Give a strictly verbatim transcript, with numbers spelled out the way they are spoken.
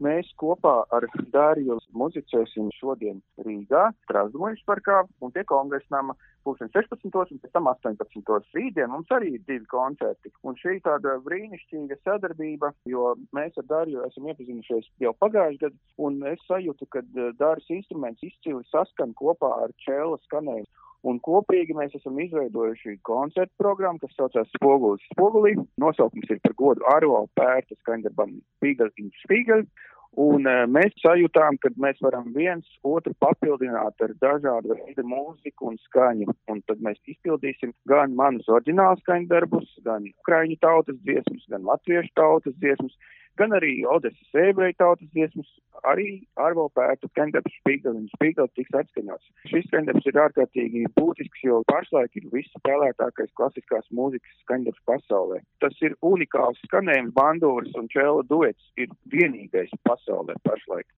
Mēs kopā ar Dariju muzicēsim šodien Rīgā, Strasdmuļas parkā un pie Kongresnama pulksten sešpadsmitos un pēc tam astoņpadsmitos. Rītdien mums arī ir divi koncerti. Un šī ir tāda brīnišķīga sadarbība, jo mēs ar Dariju esam iepazinušies jau pagājušajā gadā, un es sajūtu, ka Darijas instruments izcili saskan kopā ar čēla skanējumu. Un kopīgi mēs esam izveidojuši koncertu programmu, kas saucās Spogulis spogulī. Nosaukums ir par godu Arvo Pērta skaņdarbam Spīgel in Spīgel. Un uh, mēs sajūtām, ka mēs varam viens otru papildināt ar dažādu veidu mūziku un skaņu. Un tad mēs izpildīsim gan manus oriģinālus skaņdarbus, gan ukraiņu tautas dziesmas, gan latviešu tautas dziesmas, gan arī Odesas ebreju tautas dziesmas, arī Arvo Pērta skaņdarbs Spīgel un Spīgel tiks atskaņots. Šis skaņdarbs ir ārkārtīgi būtisks, jo pašlaik ir viss spēlētākais klasiskās mūzikas skaņdarbs pasaulē. Tas ir unikāls skanējums, bandūras un čēla duets ir vienīgais pasaulē pašlaik.